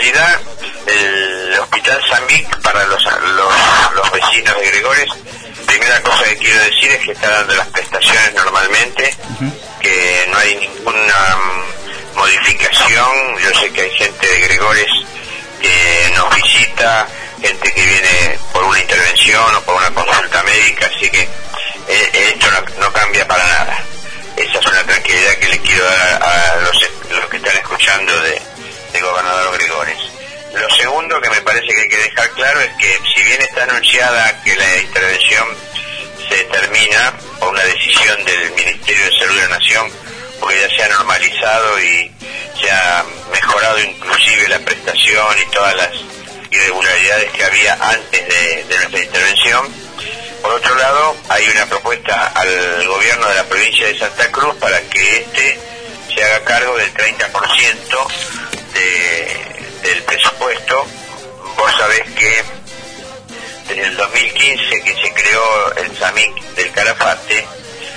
realidad el Hospital Samic para los vecinos de Gregores, primera cosa que quiero decir es que está dando las prestaciones normalmente, que no hay ninguna modificación. Yo sé que hay gente de Gregores que nos visita, gente que viene por una intervención o por una consulta médica, así que esto no cambia para nada. Esa es una tranquilidad que le quiero dar a los que están escuchando de Gobernador Gregores. Lo segundo que me parece que hay que dejar claro es que si bien está anunciada que la intervención se termina por una decisión del Ministerio de Salud de la Nación, porque ya se ha normalizado y se ha mejorado inclusive la prestación y todas las irregularidades que había antes de nuestra intervención. Por otro lado, hay una propuesta al gobierno de la provincia de Santa Cruz para que se haga cargo del 30% del presupuesto. Vos sabés que desde el 2015 que se creó el SAMIC del Calafate,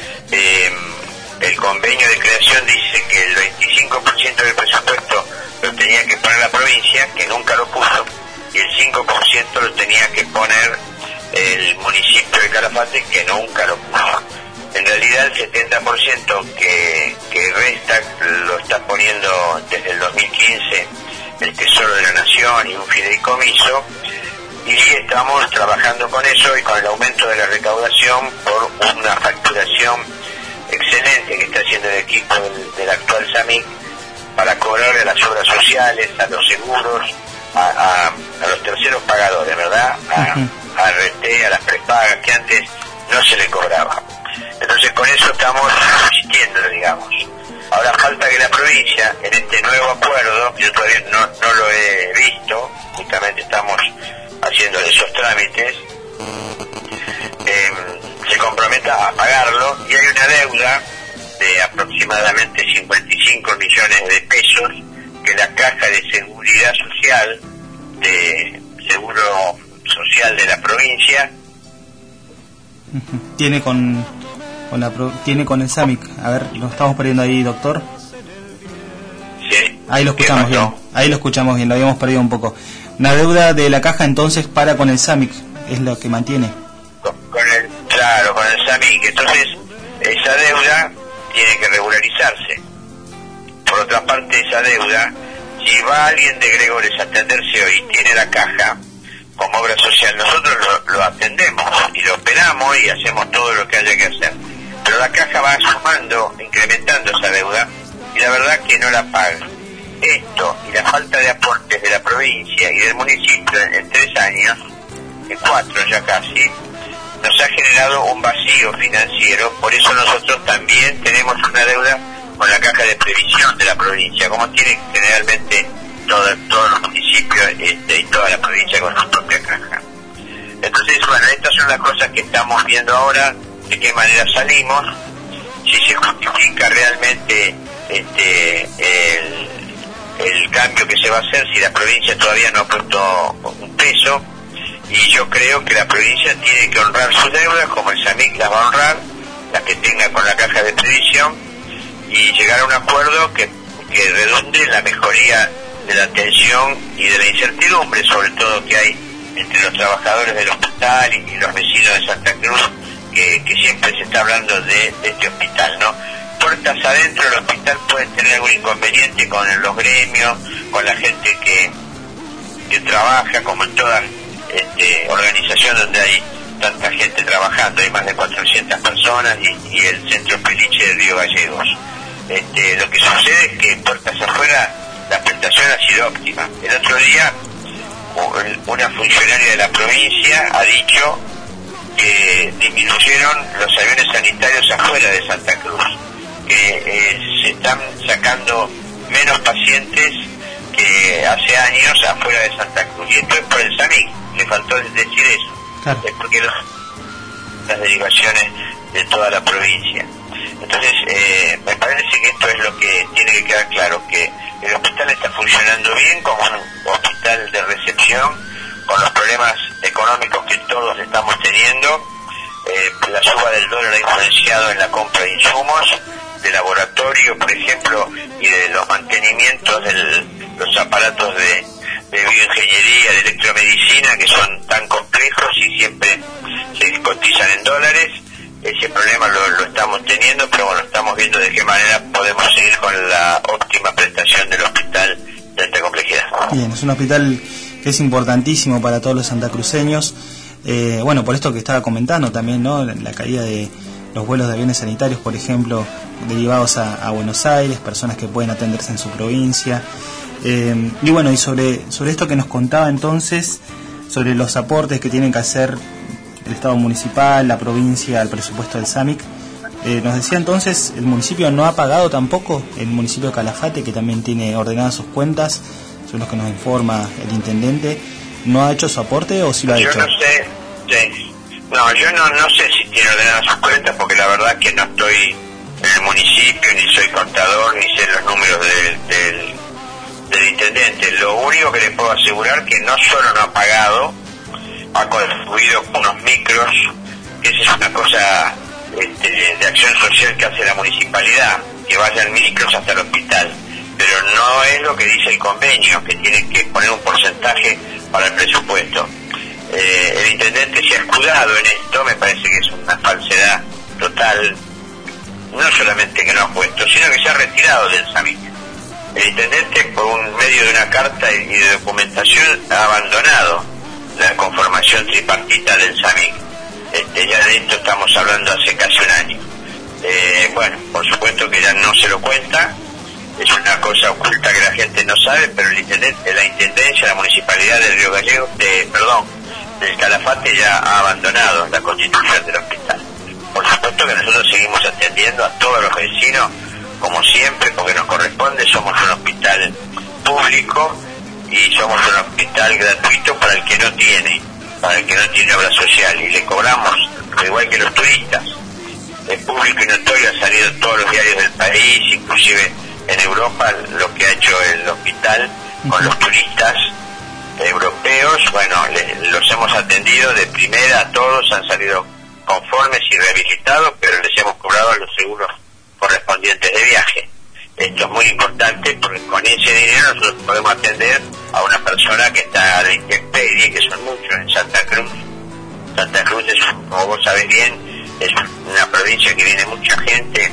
el convenio de creación dice que el 25% del presupuesto lo tenía que poner la provincia, que nunca lo puso, y el 5% lo tenía que poner el municipio de Calafate, que nunca lo puso. En realidad el 70% que resta lo está poniendo desde el 2015 el Tesoro de la Nación y un fideicomiso, y estamos trabajando con eso y con el aumento de la recaudación por una facturación excelente que está haciendo el equipo del actual SAMIC para cobrarle a las obras sociales, a los seguros, a los terceros pagadores, ¿verdad? A RT, a las prepagas que antes no se le cobraba. Entonces con eso estamos insistiendo, digamos. Ahora falta que la provincia, en este nuevo acuerdo, yo todavía no lo he visto, justamente estamos haciendo esos trámites, se comprometa a pagarlo, y hay una deuda de aproximadamente 55 millones de pesos que la Caja de Seguridad Social, de Seguro Social de la provincia, tiene con el SAMIC. A ver, lo estamos perdiendo ahí, doctor. Sí. Ahí lo escuchamos bien. Ahí lo escuchamos bien, lo habíamos perdido un poco. Una deuda de la caja entonces para con el SAMIC, es lo que mantiene. Con el SAMIC. Entonces, esa deuda tiene que regularizarse. Por otra parte, esa deuda, si va alguien de Gregores a atenderse hoy y tiene la caja como obra social, nosotros lo atendemos y lo operamos y hacemos todo lo que haya que hacer. Pero la caja va sumando, incrementando esa deuda, y la verdad que no la paga. Esto y la falta de aportes de la provincia y del municipio en 3 años, en 4 ya casi, nos ha generado un vacío financiero. Por eso nosotros también tenemos una deuda con la caja de previsión de la provincia, como tiene generalmente todos los municipios y toda la provincia con su propia caja. Entonces, bueno, estas son las cosas que estamos viendo ahora, de qué manera salimos, si se justifica realmente el cambio que se va a hacer, si la provincia todavía no ha puesto un peso, y yo creo que la provincia tiene que honrar sus deudas, como el SAMIC las va a honrar, las que tenga con la caja de previsión, y llegar a un acuerdo que redunde en la mejoría de la atención y de la incertidumbre, sobre todo que hay entre los trabajadores del hospital y los vecinos de Santa Cruz, que siempre se está hablando de este hospital, ¿no? Puertas adentro del hospital pueden tener algún inconveniente con los gremios, con la gente que trabaja, como en toda organización donde hay tanta gente trabajando, hay más de 400 personas, y el Centro Peliche de Río Gallegos. Lo que sucede es que puertas afuera la prestación ha sido óptima. El otro día una funcionaria de la provincia ha dicho que disminuyeron los aviones sanitarios afuera de Santa Cruz, que se están sacando menos pacientes que hace años afuera de Santa Cruz, y esto es por el SAMIC. Le faltó decir eso, claro. Es porque las derivaciones de toda la provincia. Entonces, me parece que esto es lo que tiene que quedar claro, que el hospital está funcionando bien como un hospital de recepción, con los problemas económicos que todos estamos teniendo. La suba del dólar ha influenciado en la compra de insumos de laboratorio, por ejemplo, y de los mantenimientos de los aparatos de bioingeniería, de electromedicina, que son tan complejos y siempre se cotizan en dólares. Ese problema lo estamos teniendo, pero bueno, estamos viendo de qué manera podemos seguir con la óptima prestación del hospital de alta complejidad. Bien, es un hospital que es importantísimo para todos los santacruceños. Bueno, por esto que estaba comentando también, ¿no? La caída de los vuelos de aviones sanitarios, por ejemplo, derivados a Buenos Aires, personas que pueden atenderse en su provincia. Y bueno, y sobre esto que nos contaba entonces, sobre los aportes que tienen que hacer el Estado municipal, la provincia, al presupuesto del SAMIC, nos decía entonces, el municipio no ha pagado tampoco, el municipio de Calafate, que también tiene ordenadas sus cuentas, son los que nos informa el intendente, ¿no ha hecho su aporte o sí lo ha hecho? Yo no sé, sí. No, yo no sé si tiene ordenadas sus cuentas, porque la verdad que no estoy en el municipio, ni soy contador, ni sé los números del intendente. Lo único que les puedo asegurar que no solo no ha pagado, ha contribuido con unos micros, que esa es una cosa de acción social que hace la municipalidad, que vayan micros hasta el hospital, pero no es lo que dice el convenio, que tiene que poner un porcentaje para el presupuesto. El intendente se ha escudado en esto, me parece que es una falsedad total, no solamente que no ha puesto, sino que se ha retirado del SAMIC. El intendente, por un medio de una carta y de documentación, ha abandonado la conformación tripartita del SAMIC. Ya de esto estamos hablando hace casi un año. Bueno, por supuesto que ya no se lo cuenta, es una cosa oculta que la gente no sabe, pero el intendente, la intendencia, la municipalidad del Río Gallegos, del Calafate, ya ha abandonado la constitución del hospital. Por supuesto que nosotros seguimos atendiendo a todos los vecinos, como siempre, porque nos corresponde. Somos un hospital público y somos un hospital gratuito para el que no tiene obra social, y le cobramos igual que los turistas. Es público y notorio, ha salido en todos los diarios del país, inclusive en Europa, lo que ha hecho el hospital con los turistas europeos. Bueno, los hemos atendido de primera a todos, han salido conformes y rehabilitados, pero les hemos cobrado los seguros correspondientes de viaje. Esto es muy importante, porque con ese dinero nosotros podemos atender a una persona que está de intemperie, que son muchos en Santa Cruz. Santa Cruz es, como vos sabés bien, es una provincia que viene mucha gente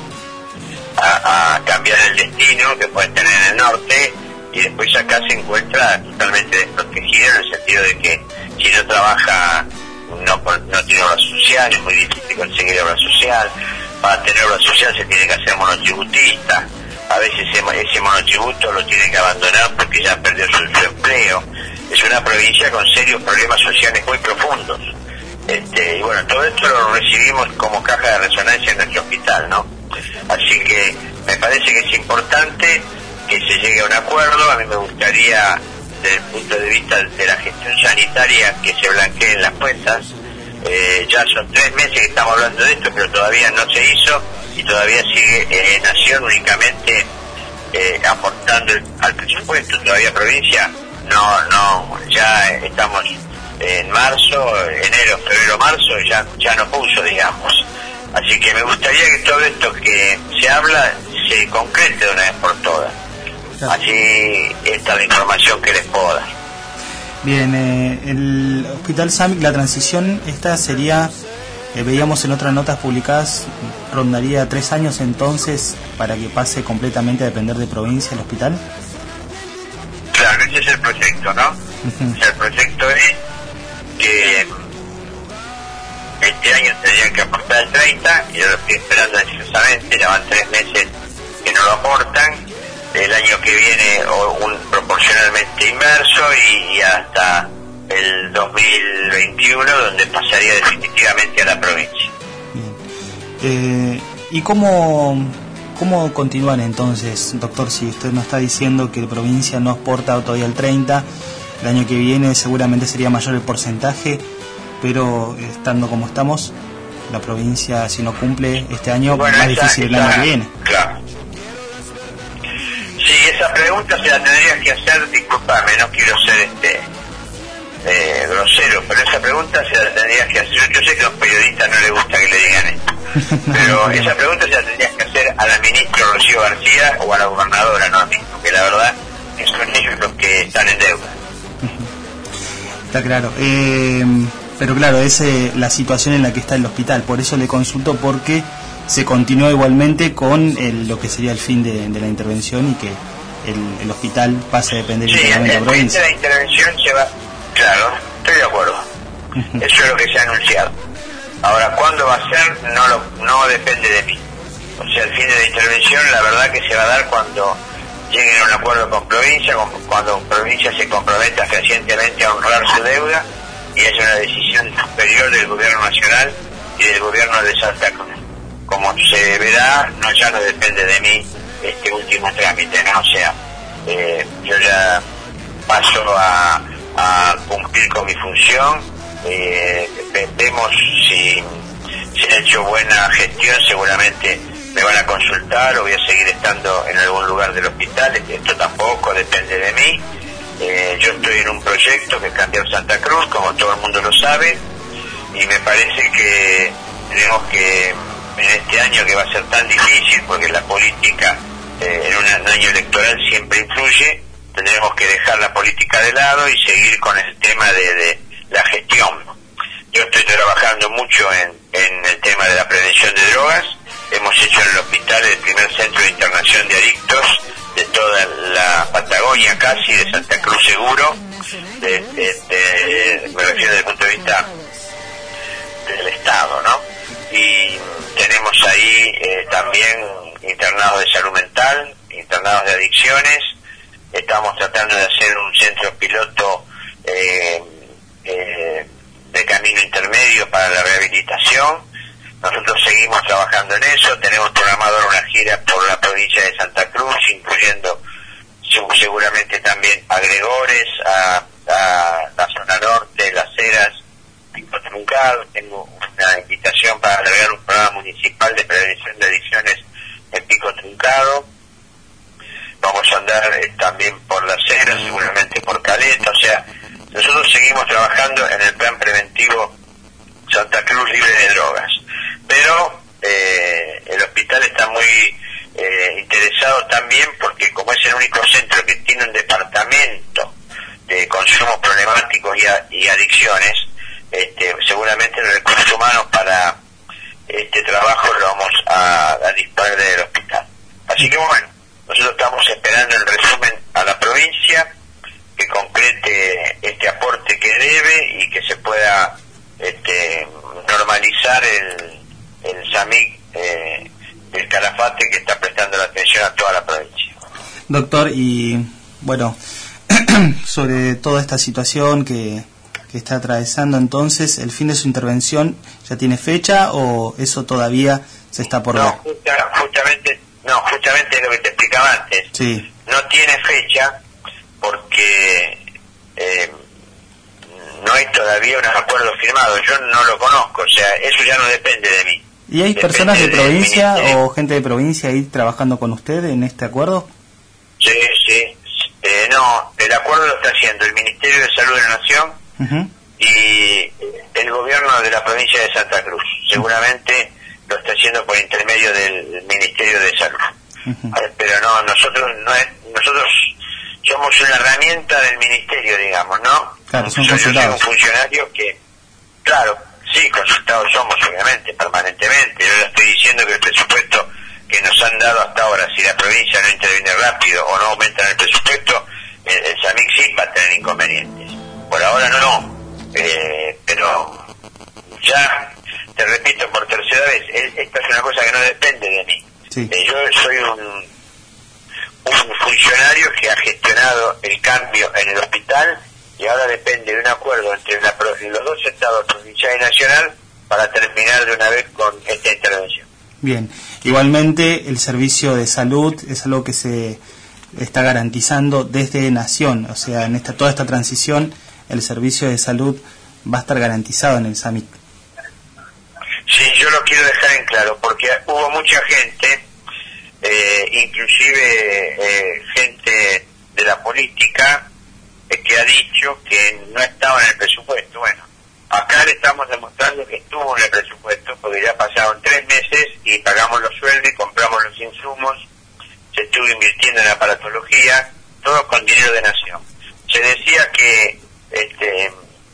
a cambiar el destino que pueden tener en el norte, y después acá se encuentra totalmente desprotegido, en el sentido de que si no trabaja no tiene obra social, es muy difícil conseguir obra social. Para tener obra social se tiene que hacer monotributista, a veces ese monotributo lo tiene que abandonar porque ya perdió su empleo. Es una provincia con serios problemas sociales muy profundos. Y bueno, todo esto lo recibimos como caja de resonancia en nuestro hospital, ¿no? Así que me parece que es importante que se llegue a un acuerdo. A mí me gustaría, desde el punto de vista de la gestión sanitaria, que se blanqueen las cuentas. Ya son 3 meses que estamos hablando de esto, pero todavía no se hizo, y todavía sigue Nación únicamente aportando al presupuesto. Todavía provincia no, ya estamos en marzo, enero, febrero, marzo, ya no puso, digamos. Así que me gustaría que todo esto que se habla se concrete de una vez por todas. Así, esta es la información que les puedo dar. Bien, el Hospital SAMIC, la transición esta sería, veíamos en otras notas publicadas, rondaría 3 años entonces para que pase completamente a depender de provincia el hospital. Claro, ese es el proyecto, ¿no? Uh-huh. O sea, el proyecto es que este año tendrían que aportar el 30, y yo lo estoy esperando ansiosamente, ya van 3 meses que no lo aportan. El año que viene proporcionalmente inmerso, y hasta el 2021, donde pasaría definitivamente a la provincia. Bien. ¿Y cómo continúan entonces, doctor? Si usted nos está diciendo que la provincia no aporta todavía el 30, el año que viene seguramente sería mayor el porcentaje, pero estando como estamos, la provincia, si no cumple este año, bueno, más difícil el año que viene. Claro. Sí, esa pregunta se la tendrías que hacer, disculpame, no quiero ser grosero, pero esa pregunta se la tendrías que hacer. Yo sé que a los periodistas no les gusta que le digan esto, pero esa pregunta se la tendrías que hacer a la ministra Rocío García o a la gobernadora, no a mí, porque la verdad que son ellos los que están en deuda. Está claro. Pero claro, es la situación en la que está el hospital. Por eso le consulto, porque se continúa igualmente con lo que sería el fin de la intervención y que el hospital pase a depender íntegramente de la provincia. Sí, el fin de la intervención se va... Claro, estoy de acuerdo. Eso es lo que se ha anunciado. Ahora, ¿cuándo va a ser? No depende de mí. O sea, el fin de la intervención, la verdad que se va a dar cuando lleguen a un acuerdo con provincia, cuando provincia se comprometa fehacientemente a honrar su deuda y es una decisión superior del gobierno nacional y del gobierno de Santa Cruz. Como se verá, ya no depende de mí este último trámite, ¿no? O sea, yo ya paso a cumplir con mi función. Vemos si he hecho buena gestión, seguramente me van a consultar o voy a seguir estando en algún lugar del hospital. Esto tampoco depende de mí. Yo estoy en un proyecto que es cambiar Santa Cruz, como todo el mundo lo sabe, y me parece que tenemos que, en este año que va a ser tan difícil, porque la política en un año electoral siempre influye, tendremos que dejar la política de lado y seguir con el tema de la gestión. Yo estoy trabajando mucho en el tema de la prevención de drogas. Hemos hecho en el hospital el primer centro de internación de adictos de toda la Patagonia, casi, de Santa Cruz seguro, me refiero desde el punto de vista del Estado, ¿no? Y tenemos ahí también internados de salud mental, internados de adicciones. Estamos tratando de hacer un centro piloto de camino intermedio para la rehabilitación. Nosotros seguimos trabajando en eso. Tenemos programado una gira por la provincia de Santa Cruz, incluyendo seguramente también a Gregores, a la zona norte, Las Heras, Pico Truncado. Tengo una invitación para agregar un programa municipal de prevención de adicciones en Pico Truncado. Vamos a andar también por Las Heras, seguramente por Caleta. O sea, nosotros seguimos trabajando en el plan preventivo Santa Cruz libre de drogas. Pero el hospital está muy interesado también, porque como es el único centro que tiene un departamento de consumos problemáticos y adicciones, seguramente los recursos humanos para este trabajo lo vamos a disponer del hospital. Así que bueno, nosotros estamos esperando en resumen a la provincia que concrete este aporte que debe y que se pueda normalizar el SAMIC del Calafate, que está prestando la atención a toda la provincia. Doctor, y bueno, sobre toda esta situación que está atravesando, entonces, ¿el fin de su intervención ya tiene fecha o eso todavía se está por ver? Justamente es lo que te explicaba antes. Sí. No tiene fecha porque no hay todavía un acuerdo firmado. Yo no lo conozco, o sea, eso ya no depende de mí. ¿Y hay personas de provincia o gente de provincia ahí trabajando con usted en este acuerdo? Sí. No, el acuerdo lo está haciendo el Ministerio de Salud de la Nación y el gobierno de la provincia de Santa Cruz. Seguramente lo está haciendo por intermedio del Ministerio de Salud. Pero no, nosotros somos una herramienta del Ministerio, digamos, ¿no? Claro, son yo soy consultados. un funcionario que, claro, sí, consultados somos obviamente, permanentemente. Yo le estoy diciendo que el presupuesto que nos han dado hasta ahora, si la provincia no interviene rápido o no aumentan el presupuesto, el SAMIC sí va a tener inconvenientes. Por ahora no, pero ya, te repito por tercera vez, esta es una cosa que no depende de mí. Sí. Yo soy un funcionario que ha gestionado el cambio en el hospital y ahora depende de un acuerdo entre los dos estados, provincial y nacional, para terminar de una vez con esta intervención. Bien, igualmente el servicio de salud es algo que se está garantizando desde Nación, o sea, en toda esta transición el servicio de salud va a estar garantizado en el SAMIC. Sí, yo lo quiero dejar en claro, porque hubo mucha gente, inclusive gente de la política, que ha dicho que no estaba en el presupuesto. Bueno, acá le estamos demostrando que estuvo en el presupuesto, porque ya pasaron 3 meses y pagamos los sueldos y compramos los insumos, se estuvo invirtiendo en aparatología, todo con dinero de Nación. Se decía que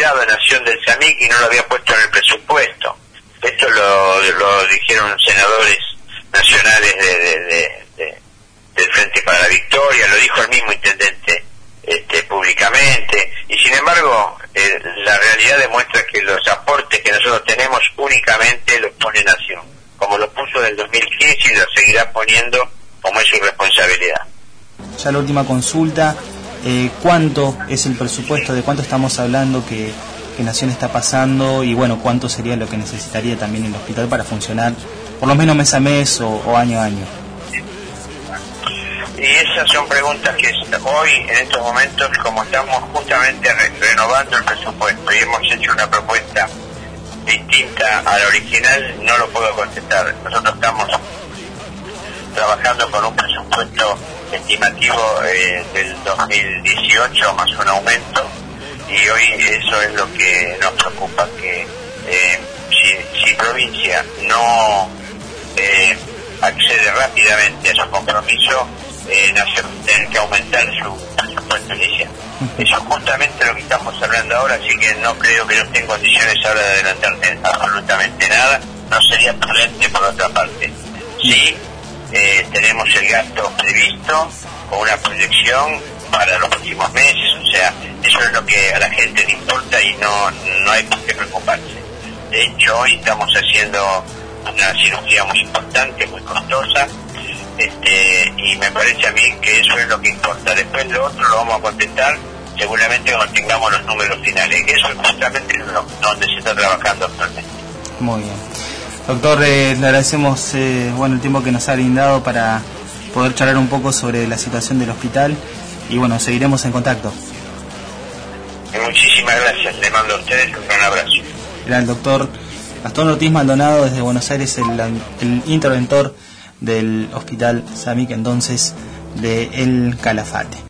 llegado Nación del SAMIC y no lo había puesto en el presupuesto. Esto lo dijeron senadores nacionales del Frente para la Victoria, lo dijo el mismo intendente públicamente, y sin embargo la realidad demuestra que los aportes que nosotros tenemos únicamente los pone Nación, como lo puso en el 2015 y lo seguirá poniendo como es su responsabilidad. Ya la última consulta, ¿cuánto es el presupuesto? ¿De cuánto estamos hablando que Nación está pasando? Y bueno, ¿cuánto sería lo que necesitaría también el hospital para funcionar por lo menos mes a mes o año a año? Y esas son preguntas que hoy, en estos momentos, como estamos justamente renovando el presupuesto y hemos hecho una propuesta distinta a la original, no lo puedo contestar. Nosotros estamos trabajando con un presupuesto estimativo del 2018 más un aumento, y hoy eso es lo que nos preocupa, que si provincia no accede rápidamente a su compromiso, Nación tiene que aumentar su presupuesto inicial. Eso es justamente lo que estamos hablando ahora, así que no creo que no esté en condiciones ahora de adelantarte absolutamente nada. No sería prudente por otra parte. Sí, tenemos el gasto previsto con una proyección para los próximos meses, o sea, eso es lo que a la gente le importa y no hay por qué preocuparse. De hecho, hoy estamos haciendo una cirugía muy importante, muy costosa, y me parece a mí que eso es lo que importa. Después lo otro lo vamos a contestar seguramente cuando tengamos los números finales. Eso es justamente donde se está trabajando actualmente. Muy bien. Doctor, le agradecemos el tiempo que nos ha brindado para poder charlar un poco sobre la situación del hospital, y bueno, seguiremos en contacto. Muchísimas gracias, le mando a ustedes un gran abrazo. Era el doctor Gastón Ortiz Maldonado desde Buenos Aires, el interventor del Hospital SAMIC entonces de El Calafate.